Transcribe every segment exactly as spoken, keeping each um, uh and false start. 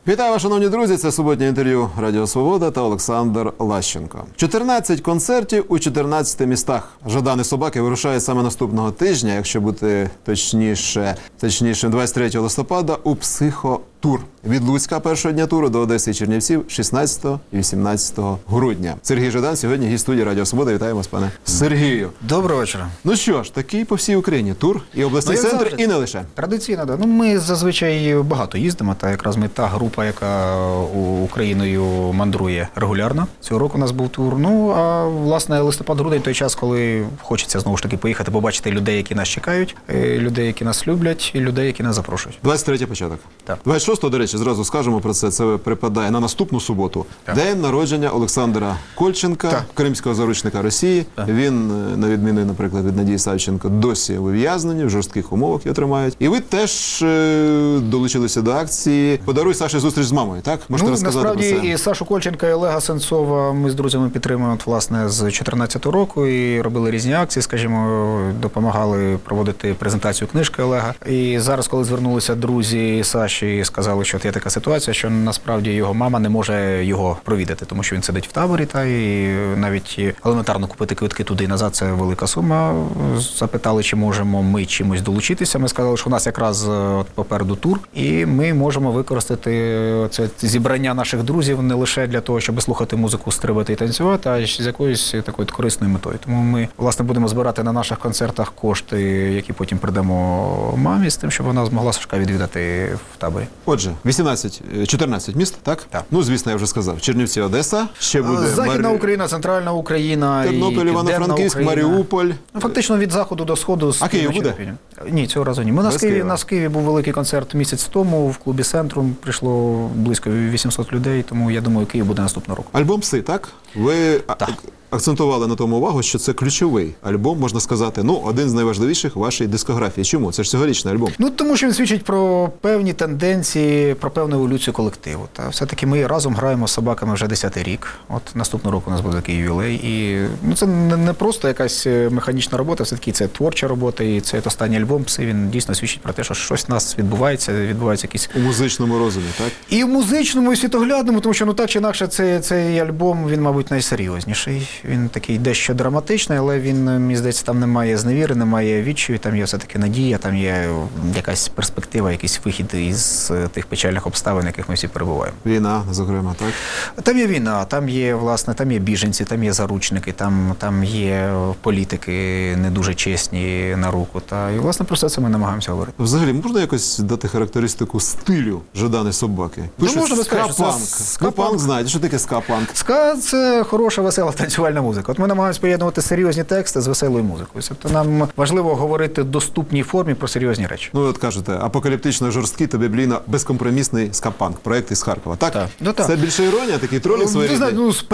Вітаю вас, шановні друзі, це суботнє інтерв'ю Радіо Свобода та Олександр Лащенко. чотирнадцять концертів у чотирнадцяти містах. Жадан і Собаки вирушає саме наступного тижня, якщо бути точніше, точніше двадцять третього листопада, у психотур. Від Луцька першого дня туру до Одеси і Чернівців шістнадцятого і вісімнадцятого грудня. Сергій Жадан сьогодні гість студії Радіо Свобода. Вітаємо вас, пане Сергію. Доброго вечора. Ну що ж, такий по всій Україні тур і обласний ну, центр, завжди. і не лише. Традиційно, да. Ну, ми зазвичай багато їздимо, та якраз ми та група, яка Україною мандрує регулярно. Цього року у нас був тур. Ну, а власне листопад-грудень той час, коли хочеться знову ж таки поїхати, побачити людей, які нас чекають, людей, які нас люблять, і людей, які нас запрошують. двадцять третій початок. Так. двадцять шостого, до речі, зразу скажемо про це, це припадає на наступну суботу. Так. День народження Олександра Кольченка, так. кримського заручника Росії. Так. Він, на відміну, наприклад, від Надії Савченко, досі ув'язнені, в жорстких умовах його тримають. І ви теж е, долучилися до акції «Подаруй Саші зустріч з мамою», так? Можете ну, розказати насправді, про це? І Сашу Кольченка, і Олега Сенцова ми з друзями підтримуємо, власне, з чотирнадцятого року і робили різні акції, скажімо, допомагали проводити презентацію книжки Олега. І зараз, коли звернулися друзі Саші і сказали, що є така ситуація, що насправді його мама не може його провідати, тому що він сидить в таборі, та і навіть елементарно купити квитки туди і назад – це велика сума. Запитали, чи можемо ми чимось долучитися. Ми сказали, що у нас якраз от попереду тур, і ми можемо використати це зібрання наших друзів не лише для того, щоб слухати музику, стрибати і танцювати, а й з якоюсь такою корисною метою. Тому ми, власне, будемо збирати на наших концертах кошти, які потім придамо мамі, з тим, щоб вона змогла Сашка відвідати в таборі. Отже, вісімнадцять, чотирнадцять міст, так? Так. Ну, звісно, я вже сказав. Чернівці, Одеса, ще буде Західна Мар... Україна, Центральна Україна, Тернопіль, Івано-Франківськ, Маріуполь. Ну, фактично від заходу до сходу. А Київ буде? Ні, цього разу ні. Ми на Києві, Києва. нас в Києві був великий концерт місяць тому, в клубі «Центрум» прийшло близько вісімсот людей, тому я думаю, Київ буде наступного року. Альбом «Пси», так? Ви так. акцентували на тому увагу, що це ключовий альбом, можна сказати, ну, один з найважливіших у вашій дискографії. Чому? Це ж цьогорічний альбом. Ну, тому що він свідчить про певні тенденції, про певну еволюцію колективу. Та все-таки ми разом граємо з собаками вже десятий рік. От наступного року у нас буде такий ювілей. І ну, це не просто якась механічна робота, все-таки це творча робота, і цей останній альбом «Пси», він дійсно свідчить про те, що щось у нас відбувається, відбувається якісь... У музичному розумі, так? І в музичному, і світоглядному, тому що, ну, так чи інакше, цей, цей альбом, він, мабуть, найсерйозніший. Він такий дещо драматичний, але він, мені здається, там немає зневіри, немає відчаю, там є все-таки надія, там є якась перспектива, якийсь вихід із тих печальних обставин, в яких ми всі перебуваємо. Війна, зокрема, так? Там є війна, там є, власне, там є біженці, там є заручники, там, там є політики не дуже чесні на руку. Та, і, власне, про все це ми намагаємося говорити. Взагалі, можна якось дати характеристику стилю «Жадан і Собаки»? Пишуть, ну, можна ска-панк. Ска-панк, знаєте, що таке ска-панк? Ска – це хороша, весела танцювальна музика. От ми намагаємося поєднувати серйозні тексти з веселою музикою. Тобто нам важливо говорити в доступній формі про серйозні речі. Ну, от кажете, апокаліптично жорсткий та біблійно безкомпромісний ска-панк, проєкт із Харкова. Так? Так. Ну, так. Це більше іронія, такий тролінг своєрідний? Ну, з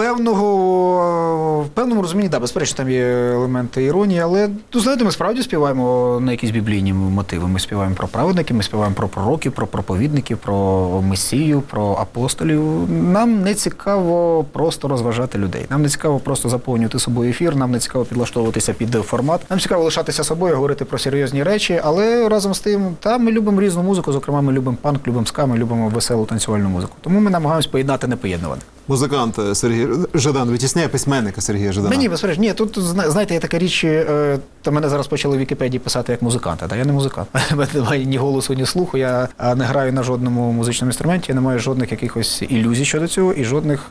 певного, в певному розумінні, так, безперечно, там є елементи іронії, але, ну, знаєте, ми справді співаємо на якісь біблійні мотиви. Ми співаємо про праведників, ми співаємо про пророків, про проповідників, про месію, про апостолів. Нам не цікаво просто розважати людей. Нам не цікаво просто заповнювати собою ефір, нам не цікаво підлаштовуватися під формат. Нам цікаво лишатися собою, говорити про серйозні речі, але разом з тим, та ми любимо різну музику, зокрема, ми любимо панк, любимо ска, ми любимо веселу танцювальну музику. Тому ми намагаємось поєднати непоєднуване. Музикант Сергій Жадан витісняє письменника Сергія Жадана? Ні, безперечно. Ні, тут, знаєте, є така річ, то мене зараз почали в Вікіпедії писати як музиканта. Та я не музикант. У мене немає ні голосу, ні слуху, я не граю на жодному музичному інструменті, я не маю жодних якихось ілюзій щодо цього і жодних,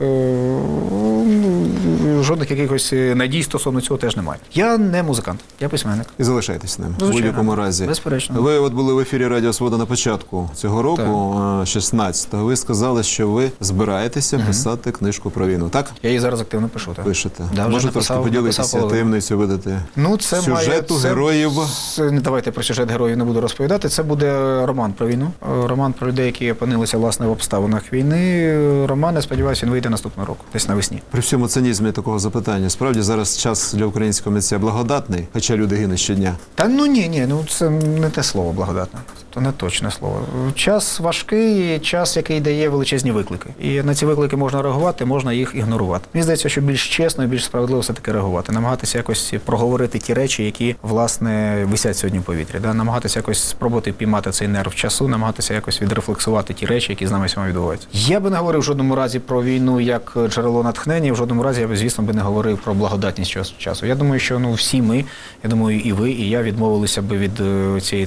жодних якихось надій стосовно цього теж немає. Я не музикант, я письменник. І залишайтесь ним, ну, у будь-якому разі. Безперечно. Ви от були в ефірі Радіо Свобода на початку цього року, шістнадцятого. Ви сказали, що ви збираєтеся угу. писати книжку про війну, так? Я її зараз активно пишу, так. Пишете. Да, може трошки поділитися таємницю видати ну, це сюжету має, героїв? Це, не давайте про сюжет героїв не буду розповідати. Це буде роман про війну. Роман про людей, які опинилися, власне, в обставинах війни. Роман, я сподіваюся, він вийде наступного року, десь навесні. При всьому цинізмі такого запитання, справді зараз час для українського митця благодатний, хоча люди гинуть щодня? Та ну ні, ні, ну це не те слово благодатне. То не точне слово. Час важкий, час, який дає величезні виклики. І на ці виклики можна реагувати, можна їх ігнорувати. Мені здається, що більш чесно і більш справедливо все-таки реагувати. Намагатися якось проговорити ті речі, які, власне, висять сьогодні в повітрі. Да? Намагатися якось спробувати піймати цей нерв часу, намагатися якось відрефлексувати ті речі, які з нами сьогодні відбуваються. Я би не говорив в жодному разі про війну як джерело натхнення, в жодному разі я б, звісно, би не говорив про благодатність часу. Я думаю, що ну, всі ми, я думаю, і ви, і я відмовилися би від цієї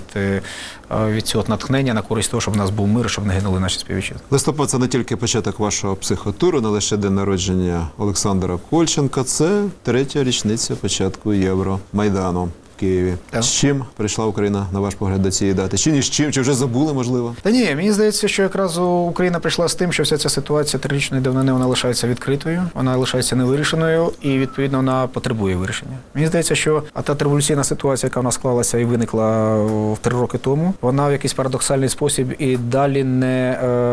від цього натхнення на користь того, щоб в нас був мир, щоб не гинули наші співвітчизники. Листопад – це не тільки початок вашого психотуру, не лише день народження Олександра Кольченка, це третя річниця початку Євромайдану в Києві. Так. З чим прийшла Україна, на ваш погляд, до цієї дати? Чи ні з чим? Чи вже забули, можливо? Та ні, мені здається, що якраз Україна прийшла з тим, що вся ця ситуація трирічної давнини, вона лишається відкритою, вона лишається невирішеною і, відповідно, вона потребує вирішення. Мені здається, що а та революційна ситуація, яка в нас склалася і виникла в три роки тому, вона в якийсь парадоксальний спосіб і далі не,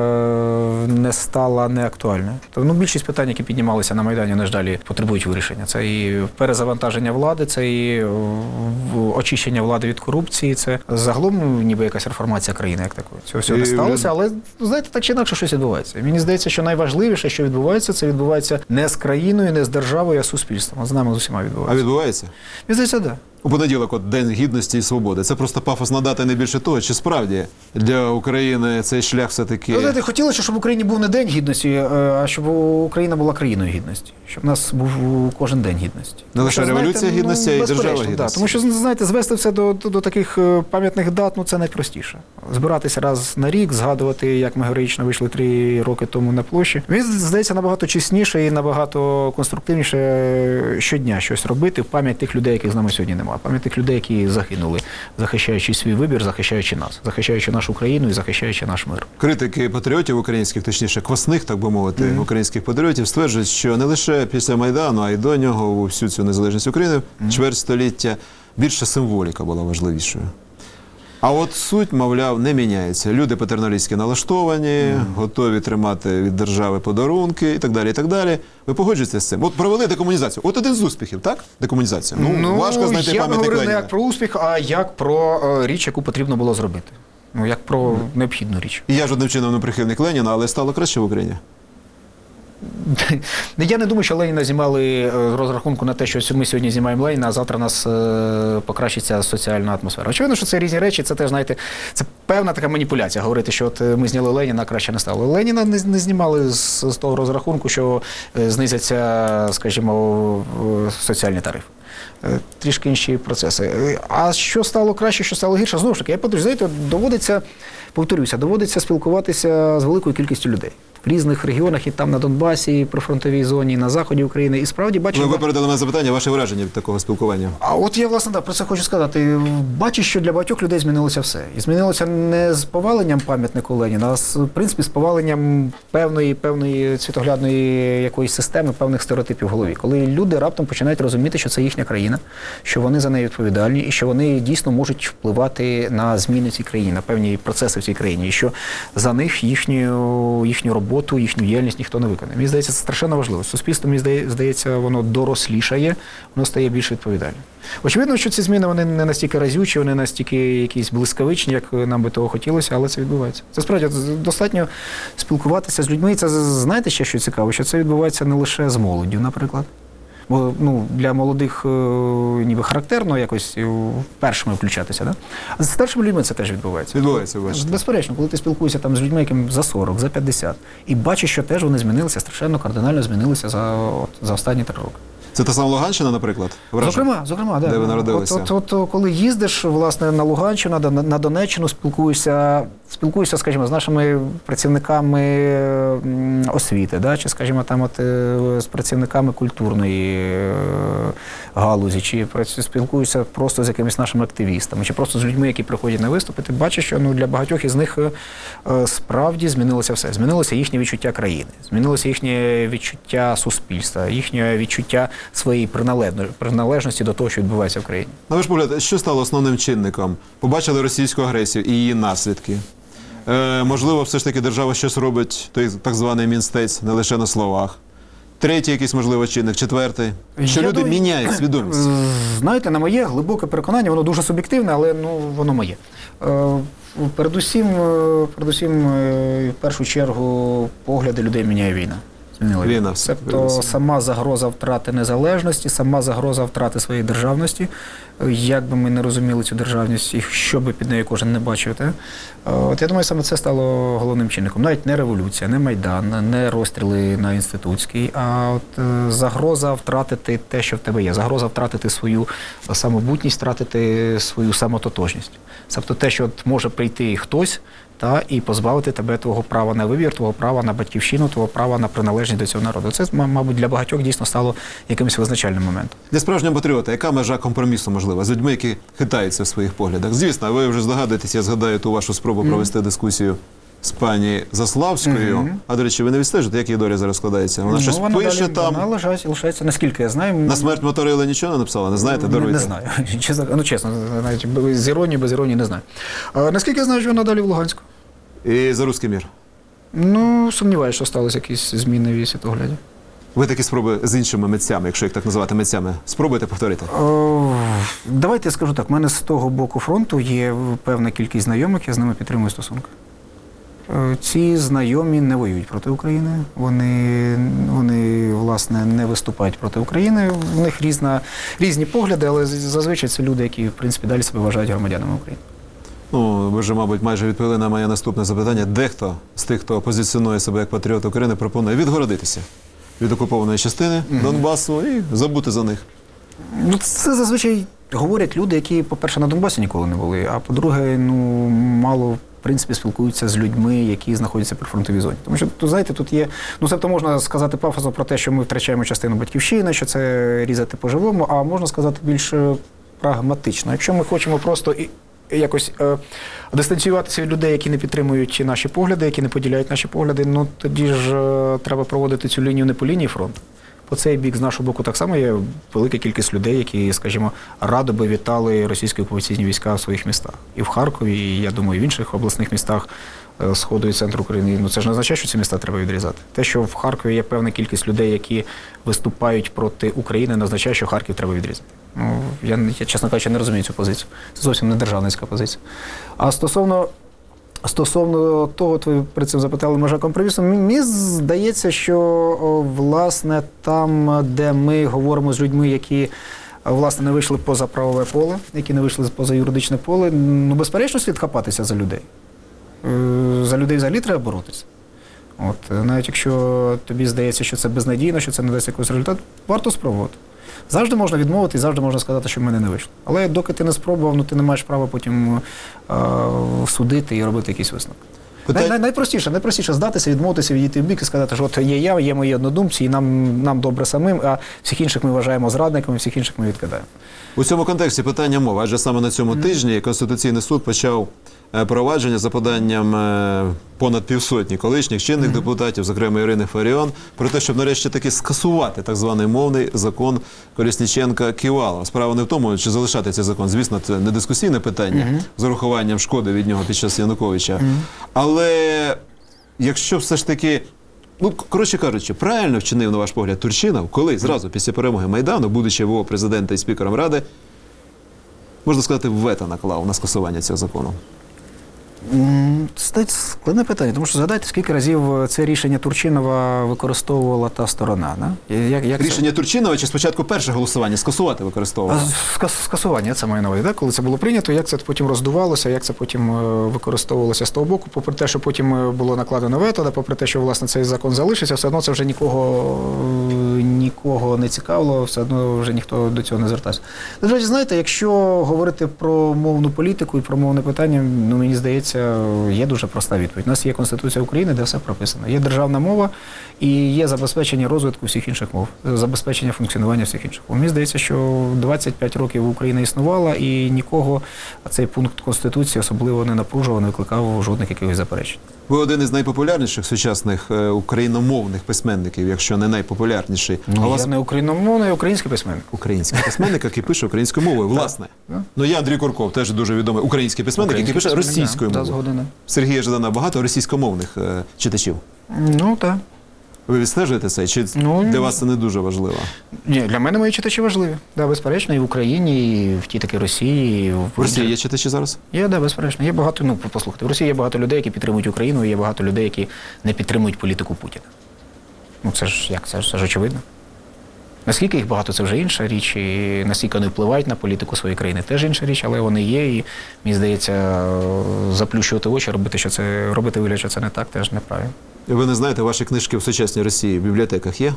е, не стала неактуальною. Тобто, ну, більшість питань, які піднімалися на Майдані, вони ж далі потребують вирішення. Це і перезавантаження влади, це і очищення влади від корупції, це загалом ніби якась реформація країни як такої. Цього всього не сталося, але, знаєте, так чи інакше щось відбувається. І мені здається, що найважливіше, що відбувається, це відбувається не з країною, не з державою, а з суспільством. З нами з усіма відбувається. А відбувається? Мені здається, так. Да. У понеділок, от День Гідності і Свободи. Це просто пафосна дата, не більше того. Чи справді для України цей шлях все-таки... Ви знаєте, хотілося, щоб в Україні був не День Гідності, а щоб Україна була країною гідності. Щоб в нас був кожен День гідності. Не лише революція гідності, а й держава гідності. Да, тому що, знаєте, звести все до, до, до таких пам'ятних дат, ну це найпростіше. Збиратися раз на рік, згадувати, як ми героїчно вийшли три роки тому на площі. Мені здається, набагато чесніше і набагато конструктивніше щодня щось робити в пам'ять тих людей, яких з нами сьогодні немає. Пам'ять тих людей, які загинули, захищаючи свій вибір, захищаючи нас, захищаючи нашу країну і захищаючи наш мир. Критики патріотів українських, точніше квасних, так би мовити, mm-hmm. українських патріотів стверджують, що не лише після Майдану, а й до нього, у всю цю незалежність України, mm-hmm. чверть століття, більше символіка була важливішою. А от суть, мовляв, не міняється. Люди патерналістськи налаштовані, mm. готові тримати від держави подарунки і так далі, і так далі. Ви погоджуєтеся з цим? От провели декомунізацію. От один з успіхів, так? Декомунізація. Ну, ну важко знайти пам'ятник Леніна. Я говорю не як про успіх, а як про е, річ, яку потрібно було зробити. Ну, як про mm. необхідну річ. І я жодним чином не прихильник Леніна, але стало краще в Україні. Я не думаю, що Леніна знімали з розрахунку на те, що ми сьогодні знімаємо Леніна, а завтра у нас покращиться соціальна атмосфера. Очевидно, що це різні речі, це теж, знаєте, це певна така маніпуляція, говорити, що от ми зняли Леніна, а краще не стало. Леніна не, не знімали з, з того розрахунку, що знизяться, скажімо, соціальні тарифи. Трішки інші процеси. А що стало краще, що стало гірше? Знову ж таки, я подумаю, знаєте, доводиться, повторюся, доводиться спілкуватися з великою кількістю людей. В різних регіонах, і там на Донбасі, і при фронтовій зоні, і на заході України. І справді бачимо... Ви випередили мене запитання, ваше враження від такого спілкування? А от я, власне, так, про це хочу сказати. Бачу, що для багатьох людей змінилося все. І змінилося не з поваленням пам'ятнику Леніна, а, з, в принципі, з поваленням певної, певної світоглядної якоїсь системи, певних стереотипів в голові. Коли люди раптом починають розуміти, що це їхня країна, що вони за неї відповідальні, і що вони дійсно можуть впливати на зміни в цій країні, на певні процеси в цій країні, і що за них їхню, їхню роботу роботу, їхню діяльність ніхто не виконає. Мені здається, це страшенно важливо. Суспільство, мені здається, воно дорослішає, воно стає більш відповідальним. Очевидно, що ці зміни вони не настільки разючі, вони настільки якісь блискавичні, як нам би того хотілося, але це відбувається. Це справді достатньо спілкуватися з людьми. І це, знаєте, ще що цікаво, що це відбувається не лише з молоддю, наприклад. Бо ну, для молодих ніби характерно якось першими включатися, да? А з старшими людьми це теж відбувається. Відбувається, бачите. Безперечно, коли ти спілкуєшся там з людьми, яким за сорок, за п'ятдесят, і бачиш, що теж вони змінилися, страшенно кардинально змінилися за, от, за останні три роки. Це та сама Луганщина, наприклад? Враження? Зокрема, зокрема, да. Де ви народилися? От, от, от, коли їздиш, власне, на Луганщину, на, на Донеччину, спілкуєшся, спілкуєшся, скажімо, з нашими працівниками освіти, да, чи, скажімо, там от з працівниками культурної галузі, чи спілкуєшся просто з якимись нашими активістами, чи просто з людьми, які приходять на виступи, ти бачиш, що ну, для багатьох із них справді змінилося все. Змінилося їхнє відчуття країни, змінилося їхнє відчуття суспільства, їхнє відчуття своєї приналежності до того, що відбувається в країні. На ваш погляд, що стало основним чинником? Побачили російську агресію і її наслідки. Е, можливо, все ж таки держава щось робить, той так званий Мінстець, не лише на словах. Третій якийсь, можливо, чинник, четвертий. Що Я люди думаю, міняють свідомість? Знаєте, на моє глибоке переконання, воно дуже суб'єктивне, але ну, воно моє. Е, Передусім, е, передусім, е, в першу чергу, погляди людей міняє війна. Змінила Війна все, Тобто передусім. сама загроза втрати незалежності, сама загроза втрати своєї державності, е, як би ми не розуміли цю державність і що би під нею кожен не бачив. Те, е, от я думаю, саме це стало головним чинником. Навіть не революція, не Майдан, не розстріли на Інститутській, а от е, загроза втратити те, що в тебе є, загроза втратити свою самобутність, втратити свою самототожність. Тобто те, що от може прийти хтось, та, і позбавити тебе твого права на вибір, твого права на батьківщину, твого права на приналежність до цього народу. Це, мабуть, для багатьох дійсно стало якимось визначальним моментом. Для справжнього патріота, яка межа компромісу можлива з людьми, які хитаються в своїх поглядах? Звісно, ви вже здогадуєтесь, я згадаю ту вашу спробу провести дискусію з пані Заславською. Мгм. А, до речі, ви не відстежите, як її доля зараз складається? Вона щось вона пише далі, там. Вона лежать, лишається, наскільки я знаю. На смерть Моторили нічого не написала? Не знаєте? Не, Даруйте. не знаю. Чесно, ну, чесно, навіть з іронією, без іронії не знаю. А, наскільки я знаю, що вона далі в Луганську? І за руський мір. Ну, сумніваюся, що сталися якісь зміни в світогляді. Ви такі спроби з іншими митцями, якщо їх так називати митцями, спробуйте повторити. О, давайте я скажу так, у мене з того боку фронту є певна кількість знайомих, я з ними підтримую стосунки. Е, Ці знайомі не воюють проти України, вони, вони власне, не виступають проти України, в них різна, різні погляди, але зазвичай це люди, які, в принципі, далі себе вважають громадянами України. Ну, ви вже, мабуть, майже відповіли на моє наступне запитання. Дехто з тих, хто позиціонує себе як патріот України, пропонує відгородитися від окупованої частини Мгм. Донбасу і забути за них. Ну, це зазвичай говорять люди, які, по-перше, на Донбасі ніколи не були, а по-друге, ну, мало, в принципі, спілкуються з людьми, які знаходяться при фронтовій зоні. Тому що, тут, знаєте, тут є, ну, тобто можна сказати пафосно про те, що ми втрачаємо частину батьківщини, що це різати по-живому, а можна сказати більш е, прагматично. Якщо ми хочемо просто і якось е, дистанціюватися від людей, які не підтримують наші погляди, які не поділяють наші погляди, ну тоді ж е, треба проводити цю лінію не по лінії фронту. По цей бік з нашого боку так само є велика кількість людей, які, скажімо, радо би вітали російські окупаційні війська в своїх містах. І в Харкові, і, я думаю, і в інших обласних містах е, Сходу і центру України. Ну це ж не означає, що ці міста треба відрізати. Те, що в Харкові є певна кількість людей, які виступають проти України, не означає, що Харків треба відрізати. Ну, я, я, чесно кажучи, не розумію цю позицію. Це зовсім не державницька позиція. А стосовно, стосовно того, от ви при цим запитали межа компромісу, мені здається, що, о, власне, там, де ми говоримо з людьми, які, власне, не вийшли поза правове поле, які не вийшли поза юридичне поле, ну, безперечно, слід хапатися за людей. Е, За людей взагалі треба боротися. От, навіть якщо тобі здається, що це безнадійно, що це не дасть якогось результату, варто спробувати. Завжди можна відмовити і завжди можна сказати, що в мене не вийшло. Але доки ти не спробував, ну ти не маєш права потім е, судити і робити якісь висновки. Питань- Най, най, найпростіше, найпростіше здатися, відмовитися, відійти в бік і сказати, що от є я, є мої однодумці, і нам, нам добре самим, а всіх інших ми вважаємо зрадниками, всіх інших ми відкидаємо. У цьому контексті питання мови, адже саме на цьому тижні Конституційний суд почав е, провадження за поданням е, понад півсотні колишніх чинних депутатів, зокрема Ірини Фаріон, про те, щоб нарешті таки скасувати так званий мовний закон Колесніченка-Ківалова. Справа не в тому, чи залишати цей закон. Звісно, це не дискусійне питання з урахуванням шкоди від нього під час Януковича. Але якщо все ж таки, ну, коротше кажучи, правильно вчинив, на ваш погляд, Турчинов, коли зразу після перемоги Майдану, будучи ВО президента і спікером Ради, можна сказати, вето наклав на скасування цього закону? М, Це складне питання, тому що згадайте, скільки разів це рішення Турчинова використовувала та сторона. Да? Як, як це? Рішення Турчинова чи спочатку перше голосування скасувати використовувало? А, скас- Скасування, я це маю на увазі, да? Коли це було прийнято, як це потім роздувалося, як це потім е, використовувалося з того боку, попри те, що потім е, було накладено вето, да, попри те, що власне цей закон залишився, все одно це вже нікого, е, нікого не цікавило, все одно вже ніхто до цього не звертався. До речі, знаєте, якщо говорити про мовну політику і про мовне питання, ну мені здається, є дуже проста відповідь. У нас є Конституція України, де все прописано. Є державна мова і є забезпечення розвитку всіх інших мов, забезпечення функціонування всіх інших мов. Мені здається, що двадцять п'ять років Україна існувала і нікого цей пункт Конституції особливо не напружував, не викликав жодних якихось заперечень. Ви один із найпопулярніших сучасних е, україномовних письменників, якщо не найпопулярніший. Ну, а у я вас не україномовний, а український письменник. український письменник, який пише українською мовою, власне. Да. Ну, я Андрій Курков, теж дуже відомий український письменник, який пише Український письменник, російською да, мовою. да, згоден. Сергія Жадана багато російськомовних е, читачів. Ну, так. Ви відстежуєте це? Чи Ну, для вас це не дуже важливо? Ні, для мене мої читачі важливі. Да, безперечно, і в Україні, і в тій таки Росії. І в... В Росії є читачі зараз? Є, да, безперечно. Є багато, ну, послухайте, в Росії є багато людей, які підтримують Україну, і є багато людей, які не підтримують політику Путіна. Ну, це ж як, це ж, це ж очевидно. Наскільки їх багато, це вже інша річ, і наскільки вони впливають на політику своєї країни, теж інша річ, але вони є, і, мені здається, заплющувати очі, робити, що це, робити вигляд, що це не так, теж неправильно. Ви не знаєте, ваші книжки в сучасній Росії в бібліотеках є?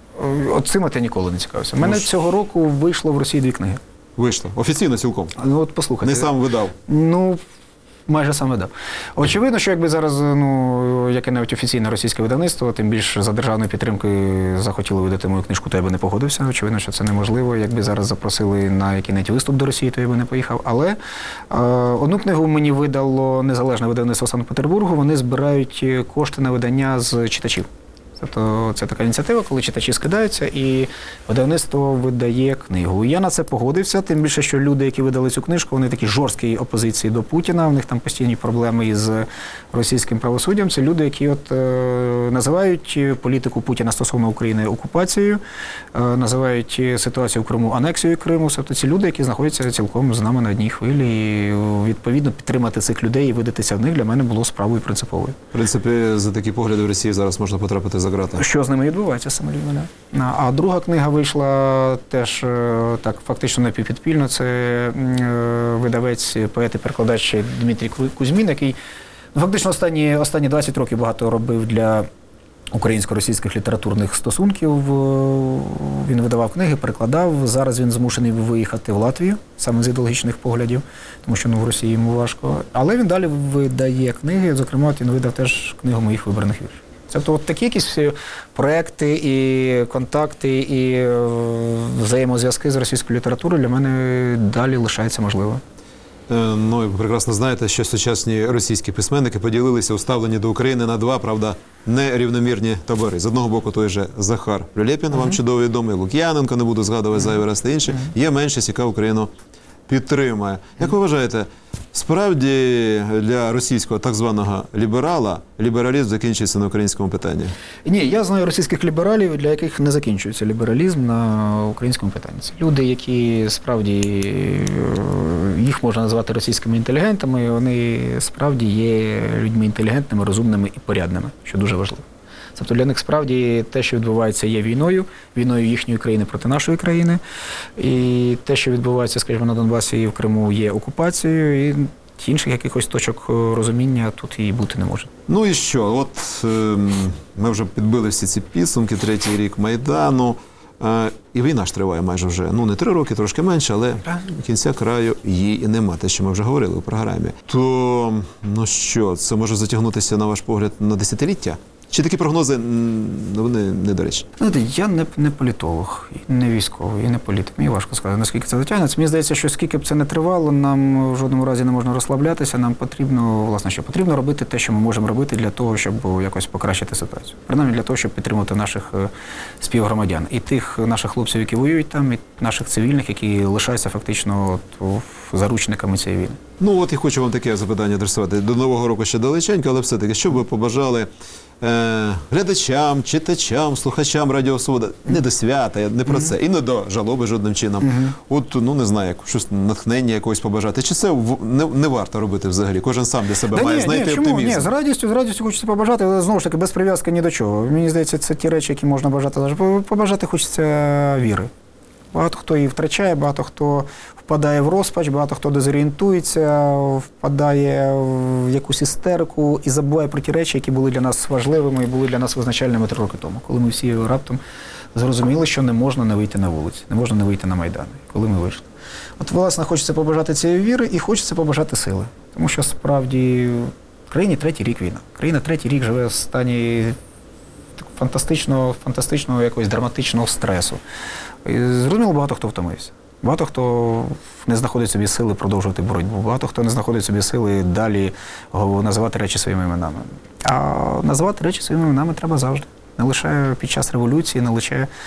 От цим от я ніколи не цікавився. У мене Ну ж. цього року вийшло в Росії дві книги. Вийшло. Офіційно цілком. Ну, от послухайте. Не сам видав. Ну, майже саме дав. Очевидно, що якби зараз, ну, яке навіть офіційне російське видавництво, тим більше за державної підтримки захотіло видати мою книжку, то я би не погодився. Очевидно, що це неможливо. Якби зараз запросили на який-небудь виступ до Росії, то я би не поїхав. Але е, одну книгу мені видало незалежне видавництво Санкт-Петербургу. Вони збирають кошти на видання з читачів. Тобто це така ініціатива, коли читачі скидаються, і видавництво видає книгу. Я на це погодився, тим більше, що люди, які видали цю книжку, вони такі жорсткі опозиції до Путіна, у них там постійні проблеми із російським правосуддям. Це люди, які от, е, називають політику Путіна стосовно України окупацією, е, називають ситуацію в Криму анексією Криму. Тобто ці люди, які знаходяться цілком з нами на одній хвилі. І, відповідно, підтримати цих людей і видатися в них для мене було справою принциповою. В принципі, за такі погляди в Росії зараз можна потрапити за грати. Що з ними відбувається саме людьми. Да. А друга книга вийшла теж е, так фактично напівпідпільно. Це е, видавець, поет і перекладач Дмитрій Кузьмін, який ну, фактично останні, останні двадцять років багато робив для українсько-російських літературних стосунків. Він видавав книги, перекладав. Зараз він змушений виїхати в Латвію, саме з ідеологічних поглядів, тому що ну, в Росії йому важко. Але він далі видає книги, зокрема, він видав теж книгу моїх вибраних віршів. Тобто от такі якісь проекти і контакти, і взаємозв'язки з російською літературою для мене далі лишаються можливо. Ну, і ви прекрасно знаєте, що сучасні російські письменники поділилися у ставленні до України на два, правда, нерівномірні табори. З одного боку той же Захар Прилєпін, вам чудово відомий, Лук'яненко, не буду згадувати зайвий раз та інше, є меншість, яка Україну підтримує. Як ви вважаєте, справді для російського так званого ліберала лібералізм закінчується на українському питанні? Ні, я знаю російських лібералів, для яких не закінчується лібералізм на українському питанні. Це люди, які справді, їх можна назвати російськими інтелігентами, вони справді є людьми інтелігентними, розумними і порядними, що дуже важливо. Тобто для них справді те, що відбувається, є війною, війною їхньої країни проти нашої країни. І те, що відбувається, скажімо, на Донбасі і в Криму, є окупацією, і інших якихось точок розуміння тут і бути не може. Ну і що? От е, ми вже підбили всі ці підсумки, третій рік Майдану. Е, і війна ж триває майже вже, ну не три роки, трошки менше, але кінця краю її і нема, те, що ми вже говорили у програмі. То, ну що, це може затягнутися, на ваш погляд, на десятиліття? Чи такі прогнози, вони недоречні? Знаєте, я не, не політолог, не військовий, і не політик. Мені важко сказати, наскільки це затягнеться. Мені здається, що скільки б це не тривало, нам в жодному разі не можна розслаблятися. Нам потрібно, власне, що потрібно робити те, що ми можемо робити для того, щоб якось покращити ситуацію. Принаймні для того, щоб підтримати наших співгромадян. І тих наших хлопців, які воюють там, і наших цивільних, які лишаються фактично от, заручниками цієї війни. Ну от і хочу вам таке запитання адресувати. До Нового року ще далеченько, але все-таки, що б ви побажали е, глядачам, читачам, слухачам Радіо Свобода? Не до свята, не про це, і не до жалоби жодним чином. От, ну не знаю, як, щось натхнення якогось побажати. Чи це в- не, не варто робити взагалі? Кожен сам для себе Да має ні, знайти ні, чому? оптимізм. Ні, з радістю, з радістю хочеться побажати, але знову ж таки без прив'язки ні до чого. Мені здається, це ті речі, які можна бажати. Побажати хочеться віри. Багато хто її втрачає, багато хто впадає в розпач, багато хто дезорієнтується, впадає в якусь істерику і забуває про ті речі, які були для нас важливими і були для нас визначальними три роки тому, коли ми всі раптом зрозуміли, що не можна не вийти на вулиці, не можна не вийти на Майдани, коли ми вийшли. От, власне, хочеться побажати цієї віри і хочеться побажати сили. Тому що, справді, в країні третій рік війна. Країна третій рік живе в стані фантастичного, фантастичного якогось драматичного стресу. І, зрозуміло, багато хто втомився. Багато хто не знаходить собі сили продовжувати боротьбу. Багато хто не знаходить собі сили далі називати речі своїми іменами. А називати речі своїми іменами треба завжди. Не лише під час революції, не лише е,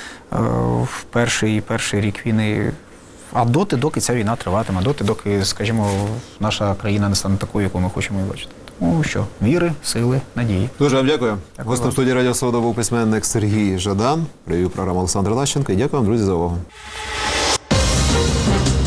в перший, перший рік війни, а доти, доки ця війна триватиме, доти, доки, скажімо, наша країна не стане такою, яку ми хочемо її бачити. ну що, віри, сили, надії. Дуже вам дякую. Гостем вам. студії Радіо Свобода був письменник Сергій Жадан. Привів програму Олександр Лащенко. І дякую вам, друзі, за увагу.